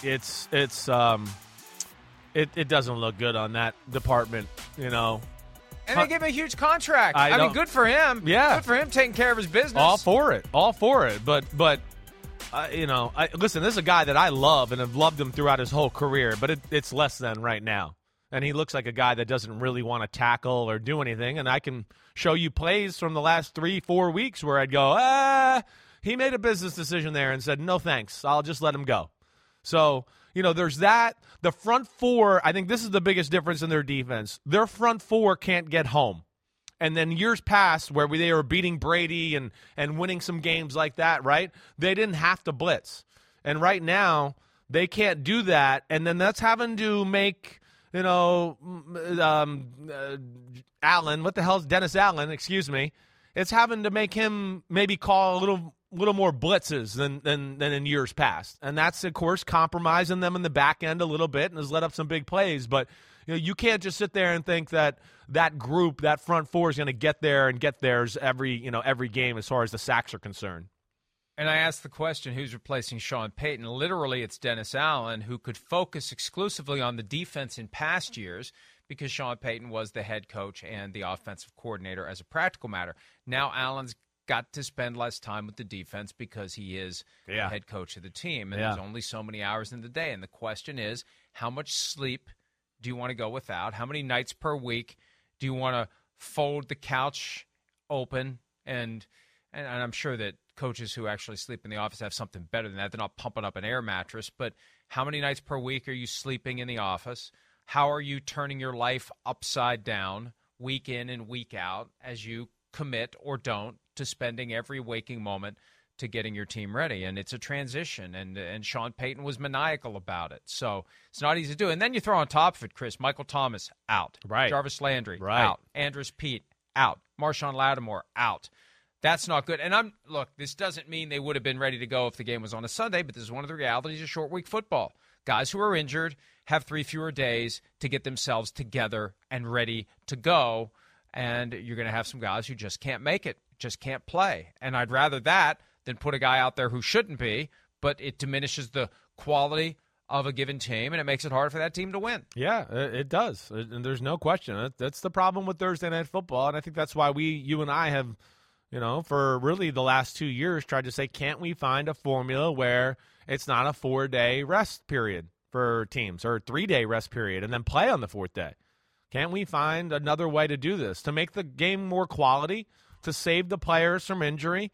It doesn't look good on that department, And they give him a huge contract. Good for him. Yeah. Good for him taking care of his business. All for it. But listen, this is a guy that I love and have loved him throughout his whole career, but it's less than right now. And he looks like a guy that doesn't really want to tackle or do anything. And I can show you plays from the last 3-4 weeks where I'd go, he made a business decision there and said, no thanks, I'll just let him go. So, there's that. The front four, I think this is the biggest difference in their defense. Their front four can't get home. And then years past where they were beating Brady and winning some games like that, right? They didn't have to blitz. And right now, they can't do that. And then that's having to make, Allen, what the hell is Dennis Allen, excuse me. It's having to make him maybe call a little more blitzes than in years past. And that's, of course, compromising them in the back end a little bit and has led up some big plays. But you can't just sit there and think that group, that front four, is going to get there and get theirs every game as far as the sacks are concerned. And I asked the question, who's replacing Sean Payton? Literally, it's Dennis Allen, who could focus exclusively on the defense in past years because Sean Payton was the head coach and the offensive coordinator as a practical matter. Now Allen's got to spend less time with the defense because he is the head coach of the team. And there's only so many hours in the day. And the question is, how much sleep do you want to go without? How many nights per week do you want to fold the couch open? And I'm sure that coaches who actually sleep in the office have something better than that. They're not pumping up an air mattress. But how many nights per week are you sleeping in the office? How are you turning your life upside down week in and week out as you commit or don't to spending every waking moment to getting your team ready? And it's a transition, and Sean Payton was maniacal about it. So it's not easy to do. And then you throw on top of it, Chris, Michael Thomas, out. Right. Jarvis Landry, right. out. Andrus Peat, out. Marshawn Lattimore, out. That's not good. And look, this doesn't mean they would have been ready to go if the game was on a Sunday, but this is one of the realities of short week football. Guys who are injured have 3 fewer days to get themselves together and ready to go. And you're going to have some guys who just can't make it, just can't play. And I'd rather that than put a guy out there who shouldn't be, but it diminishes the quality of a given team, and it makes it hard for that team to win. Yeah, it does. And there's no question. That's the problem with Thursday Night Football, and I think that's why you and I have, for really the last 2 years tried to say, can't we find a formula where it's not a 4-day rest period for teams or a 3-day rest period and then play on the 4th day? Can't we find another way to do this, to make the game more quality, to save the players from injury,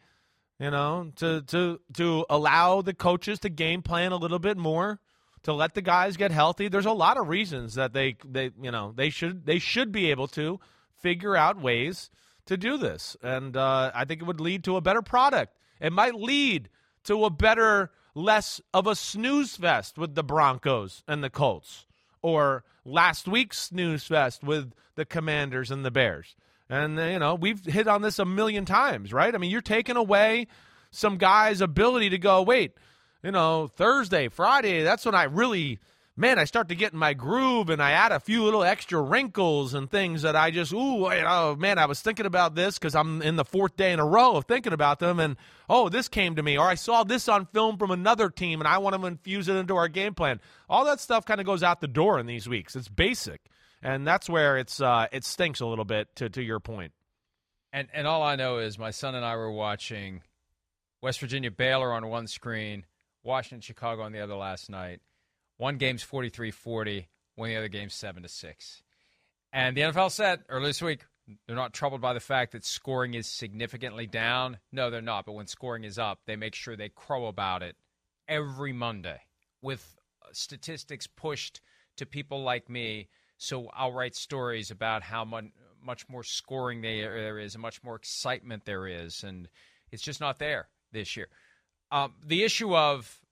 to allow the coaches to game plan a little bit more, to let the guys get healthy? There's a lot of reasons that they should be able to figure out ways to do this. And I think it would lead to a better product. It might lead to a better, less of a snooze fest with the Broncos and the Colts, or last week's snooze fest with the Commanders and the Bears. And, we've hit on this a million times, right? I mean, you're taking away some guys' ability to go, wait, Thursday, Friday, that's when I start to get in my groove, and I add a few little extra wrinkles and things that I just, I was thinking about this because I'm in the 4th day in a row of thinking about them, and, this came to me, or I saw this on film from another team, and I want to infuse it into our game plan. All that stuff kind of goes out the door in these weeks. It's basic, and that's where it stinks a little bit, to your point. And all I know is my son and I were watching West Virginia Baylor on one screen, Washington Chicago on the other last night. One game's 43-40, one of the other game's 7-6. And the NFL said earlier this week they're not troubled by the fact that scoring is significantly down. No, they're not. But when scoring is up, they make sure they crow about it every Monday with statistics pushed to people like me. So I'll write stories about how much more scoring there is and much more excitement there is. And it's just not there this year. The issue of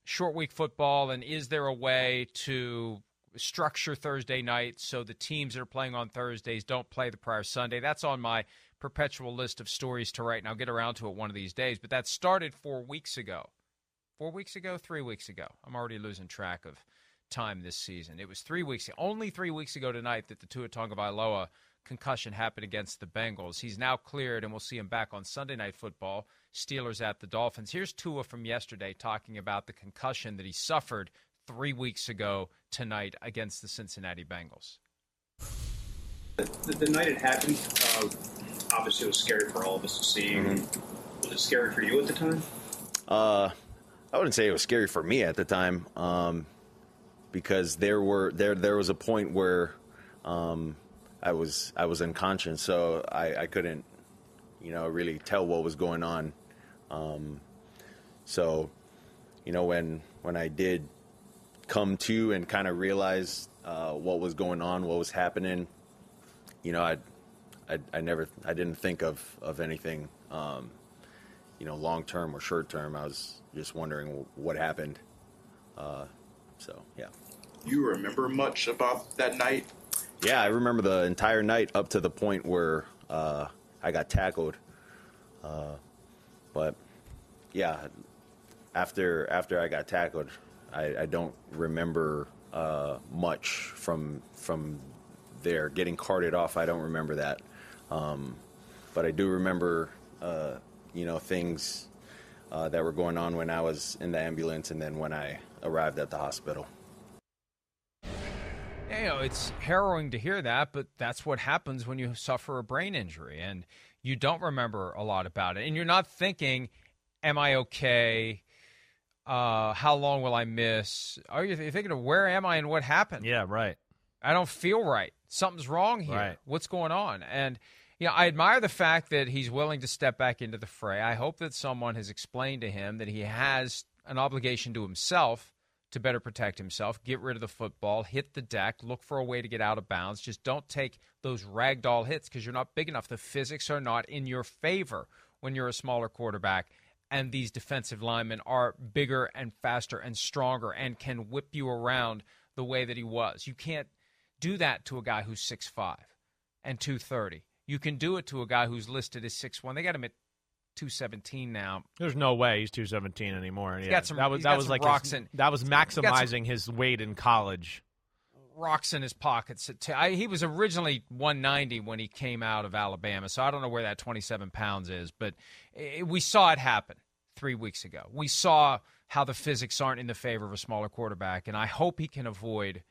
short week football, and is there a way to structure Thursday night so the teams that are playing on Thursdays don't play the prior Sunday? That's on my perpetual list of stories to write, and I'll get around to it one of these days. But that started 4 weeks ago. 4 weeks ago? 3 weeks ago. I'm already losing track of time this season. It was 3 weeks, only 3 weeks ago tonight, that the Tua Tagovailoa concussion happened against the Bengals. He's now cleared, and we'll see him back on Sunday Night Football. Steelers at the Dolphins. Here's Tua from yesterday talking about the concussion that he suffered 3 weeks ago tonight against the Cincinnati Bengals. The night it happened, obviously it was scary for all of us to see. Mm-hmm. Was it scary for you at the time? I wouldn't say it was scary for me at the time, because there was a point where I was unconscious, so I couldn't, really tell what was going on. So, when I did come to and kind of realize what was going on, what was happening, I didn't think of anything, long term or short term. I was just wondering what happened. So yeah. You remember much about that night? Yeah, I remember the entire night up to the point where I got tackled. But yeah, after I got tackled, I don't remember much from there. Getting carted off, I don't remember that. But I do remember, things that were going on when I was in the ambulance and then when I arrived at the hospital. It's harrowing to hear that, but that's what happens when you suffer a brain injury, and you don't remember a lot about it. And you're not thinking, am I okay? How long will I miss? You're thinking of where am I and what happened? Yeah, right. I don't feel right. Something's wrong here. Right. What's going on? And I admire the fact that he's willing to step back into the fray. I hope that someone has explained to him that he has an obligation to himself to better protect himself, get rid of the football, hit the deck, look for a way to get out of bounds. Just don't take those ragdoll hits because you're not big enough. The physics are not in your favor when you're a smaller quarterback, and these defensive linemen are bigger and faster and stronger and can whip you around the way that he was. You can't do that to a guy who's 6'5" and 230. You can do it to a guy who's listed as 6'1". They got him at 217 now. There's no way he's 217 anymore. He's yeah. got some, that was like that was maximizing his weight in college. Rocks in his pockets. He was originally 190 when he came out of Alabama, so I don't know where that 27 pounds is, but we saw it happen 3 weeks ago. We saw how the physics aren't in the favor of a smaller quarterback, and I hope he can avoid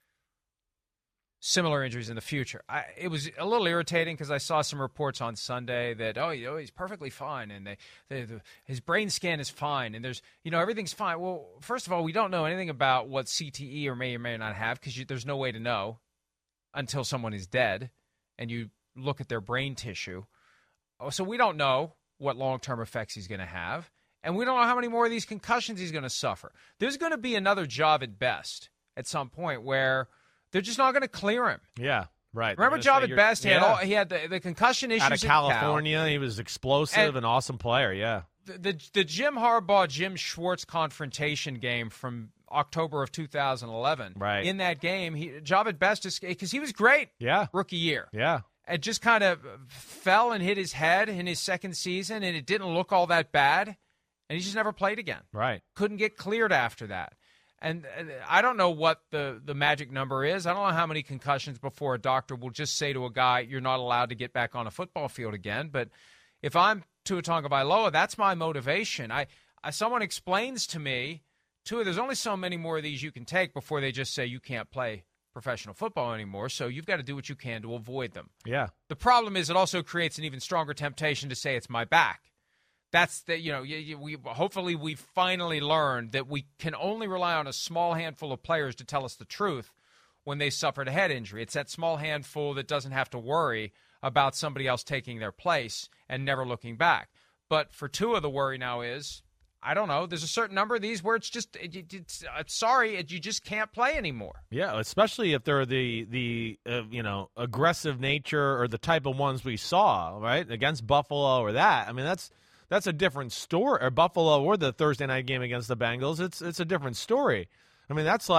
similar injuries in the future. It was a little irritating because I saw some reports on Sunday that, he's perfectly fine, and his brain scan is fine, and there's, everything's fine. Well, first of all, we don't know anything about what CTE or may not have because there's no way to know until someone is dead and you look at their brain tissue. So we don't know what long-term effects he's going to have, and we don't know how many more of these concussions he's going to suffer. There's going to be another Javid Best at some point where they're just not going to clear him. Yeah, right. Remember Javid Best? He had the concussion issues out of California. He was explosive, an awesome player, yeah. The Jim Harbaugh, Jim Schwartz confrontation game from October of 2011. Right. In that game, Javid Best, because he was great rookie year. Yeah. It just kind of fell and hit his head in his second season, and it didn't look all that bad, and he just never played again. Right. Couldn't get cleared after that. And I don't know what the magic number is. I don't know how many concussions before a doctor will just say to a guy, you're not allowed to get back on a football field again. But if I'm Tua Tagovailoa, that's my motivation. Someone explains to me, Tua, there's only so many more of these you can take before they just say you can't play professional football anymore, so you've got to do what you can to avoid them. Yeah. The problem is it also creates an even stronger temptation to say it's my back. That's hopefully we finally learned that we can only rely on a small handful of players to tell us the truth when they suffered a head injury. It's that small handful that doesn't have to worry about somebody else taking their place and never looking back. But for Tua, the worry now is, I don't know, there's a certain number of these where it's just, you just can't play anymore. Yeah, especially if they're the aggressive nature or the type of ones we saw, right, against Buffalo or that. I mean, that's that's a different story. Or Buffalo or the Thursday night game against the Bengals, it's a different story. I mean, that's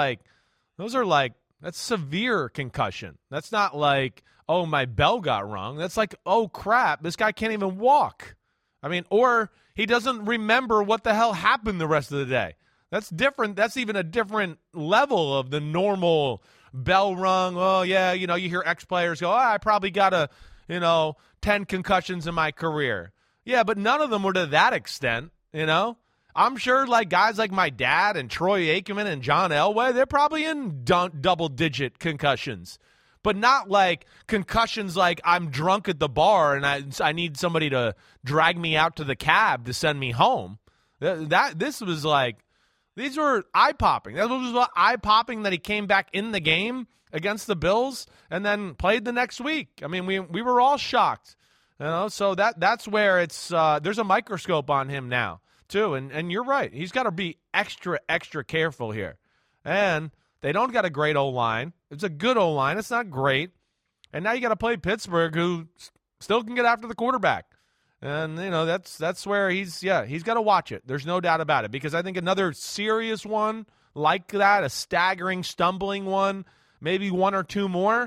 severe concussion. That's not like, oh, my bell got rung. That's like, oh, crap, this guy can't even walk. I mean, or he doesn't remember what the hell happened the rest of the day. That's different. That's even a different level of the normal bell rung. Oh, yeah, you hear ex-players go, I probably got 10 concussions in my career. Yeah, but none of them were to that extent, I'm sure like guys like my dad and Troy Aikman and John Elway, they're probably in double-digit concussions. But not like concussions like I'm drunk at the bar and I need somebody to drag me out to the cab to send me home. This was like, these were eye-popping. That was eye-popping that he came back in the game against the Bills and then played the next week. I mean, we were all shocked. So that's where it's there's a microscope on him now, too. And you're right. He's got to be extra, extra careful here. And they don't got a great O-line. It's a good O-line. It's not great. And now you got to play Pittsburgh, who still can get after the quarterback. And, that's where he's got to watch it. There's no doubt about it. Because I think another serious one like that, a staggering, stumbling one, maybe one or two more,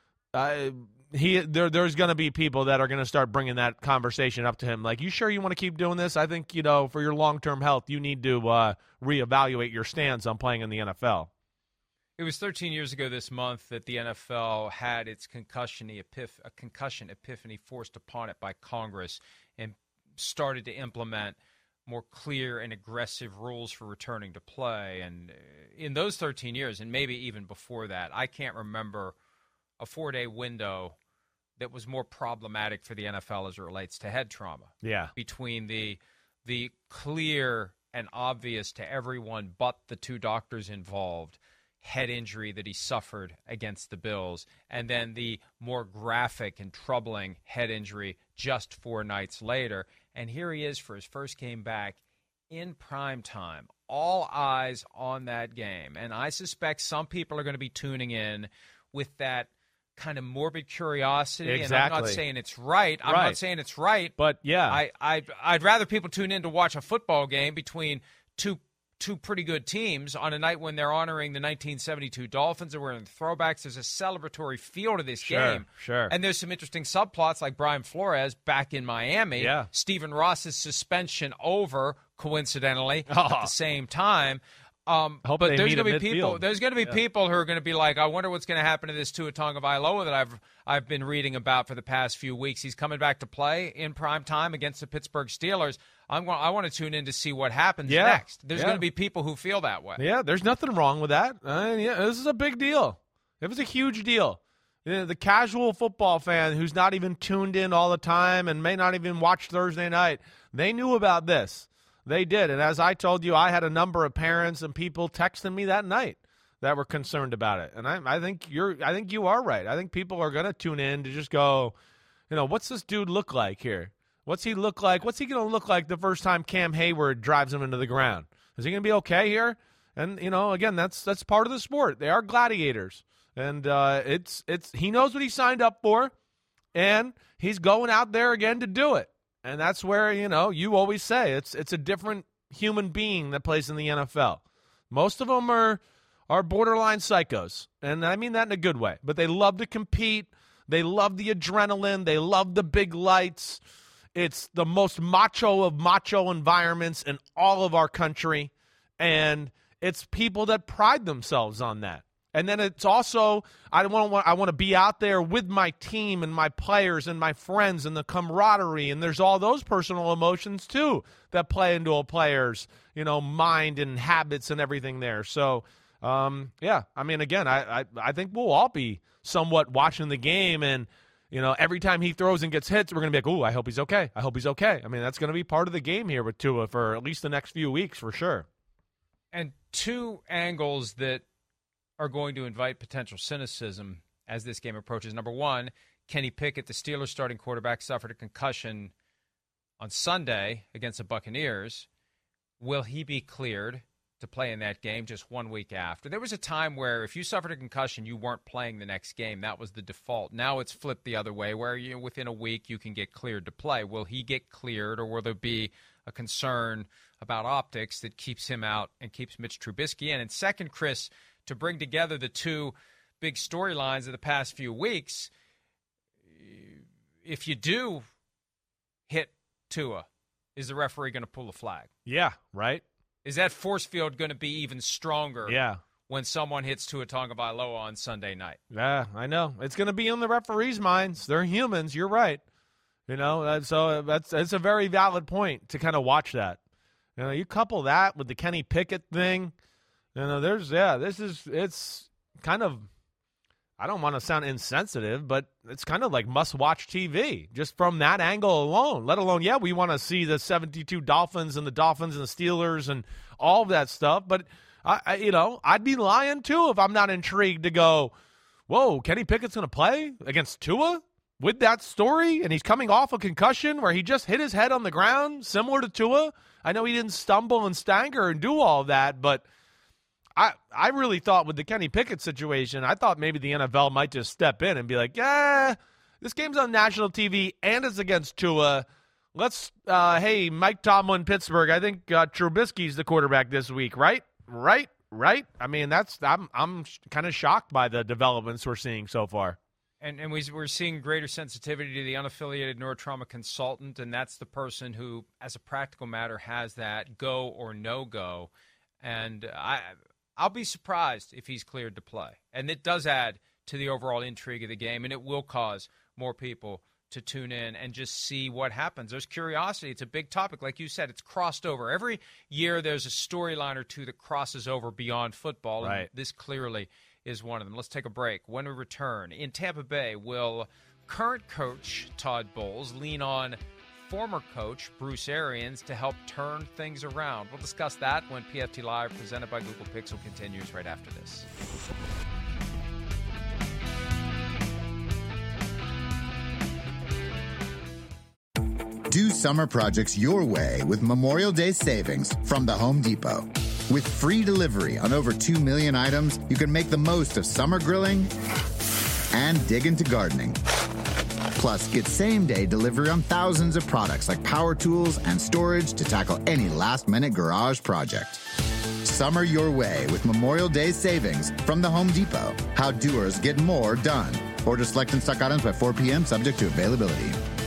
there's going to be people that are going to start bringing that conversation up to him. Like, you sure you want to keep doing this? I think, for your long-term health, you need to reevaluate your stance on playing in the NFL. It was 13 years ago this month that the NFL had its concussion epiphany forced upon it by Congress and started to implement more clear and aggressive rules for returning to play. And in those 13 years, and maybe even before that, I can't remember a 4-day window that was more problematic for the NFL as it relates to head trauma. Yeah. Between the clear and obvious to everyone but the two doctors involved head injury that he suffered against the Bills, and then the more graphic and troubling head injury just 4 nights later. And here he is for his first game back in prime time. All eyes on that game. And I suspect some people are going to be tuning in with that kind of morbid curiosity. Exactly. And I'm not saying it's right. I'm not saying it's right. But, yeah. I'd rather people tune in to watch a football game between two pretty good teams on a night when they're honoring the 1972 Dolphins and we're in throwbacks. There's a celebratory feel to this game. Sure. And there's some interesting subplots like Brian Flores back in Miami. Yeah. Stephen Ross's suspension over, coincidentally, at the same time. But there's going to be people. There's going to be people who are going to be like, I wonder what's going to happen to this Tua Tagovailoa that I've been reading about for the past few weeks. He's coming back to play in prime time against the Pittsburgh Steelers. I want to tune in to see what happens next. There's going to be people who feel that way. Yeah, there's nothing wrong with that. This is a big deal. It was a huge deal. The casual football fan who's not even tuned in all the time and may not even watch Thursday night, they knew about this. They did. And as I told you, I had a number of parents and people texting me that night that were concerned about it. And I think you are right. I think people are going to tune in to just go, what's this dude look like here? What's he look like? What's he going to look like the first time Cam Hayward drives him into the ground? Is he going to be okay here? And, again, that's part of the sport. They are gladiators. And he knows what he signed up for, and he's going out there again to do it. And that's where, you always say it's a different human being that plays in the NFL. Most of them are borderline psychos, and I mean that in a good way. But they love to compete. They love the adrenaline. They love the big lights. It's the most macho of macho environments in all of our country, and it's people that pride themselves on that. And then it's also, I want to be out there with my team and my players and my friends and the camaraderie. And there's all those personal emotions, too, that play into a player's, mind and habits and everything there. So, I mean, again, I think we'll all be somewhat watching the game. And, every time he throws and gets hits, we're going to be like, ooh, I hope he's okay. I hope he's okay. I mean, that's going to be part of the game here with Tua for at least the next few weeks for sure. And two angles that are going to invite potential cynicism as this game approaches. Number one, Kenny Pickett, the Steelers starting quarterback, suffered a concussion on Sunday against the Buccaneers. Will he be cleared to play in that game just 1 week after. There was a time where if you suffered a concussion, you weren't playing the next game. That was the default. Now it's flipped the other way, where within a week you can get cleared to play. Will he get cleared, or will there be a concern about optics that keeps him out and keeps Mitch Trubisky in? And second, Chris, to bring together the two big storylines of the past few weeks, if you do hit Tua, is the referee going to pull a flag? Yeah, right. Is that force field going to be even stronger when someone hits Tua Tagovailoa on Sunday night? Yeah, I know. It's going to be on the referees' minds. They're humans. You're right. So that's a very valid point to kind of watch that. You couple that with the Kenny Pickett thing. It's kind of, I don't want to sound insensitive, but it's kind of like must-watch TV just from that angle alone, let alone, we want to see the 72 Dolphins and the Steelers and all of that stuff. But, I'd be lying, too, if I'm not intrigued to go, whoa, Kenny Pickett's going to play against Tua with that story? And he's coming off a concussion where he just hit his head on the ground, similar to Tua. I know he didn't stumble and stagger and do all of that, but I really thought with the Kenny Pickett situation, I thought maybe the NFL might just step in and be like, this game's on national TV and it's against Tua. Let's, hey, Mike Tomlin, Pittsburgh, I think Trubisky's the quarterback this week, right? Right. I mean, I'm kind of shocked by the developments we're seeing so far. And we're seeing greater sensitivity to the unaffiliated neurotrauma consultant, and that's the person who, as a practical matter, has that go or no go. And I'll be surprised if he's cleared to play. And it does add to the overall intrigue of the game, and it will cause more people to tune in and just see what happens. There's curiosity. It's a big topic. Like you said, it's crossed over. Every year there's a storyline or two that crosses over beyond football, and this clearly is one of them. Let's take a break. When we return, in Tampa Bay, will current coach Todd Bowles lean on former coach Bruce Arians to help turn things around? We'll discuss that when PFT Live, presented by Google Pixel, continues right after this. Do summer projects your way with Memorial Day savings from the Home Depot. With free delivery on over 2 million items, you can make the most of summer grilling and dig into gardening. Plus, get same-day delivery on thousands of products like power tools and storage to tackle any last-minute garage project. Summer your way with Memorial Day savings from the Home Depot. How doers get more done. Order select and stock items by 4 p.m. subject to availability.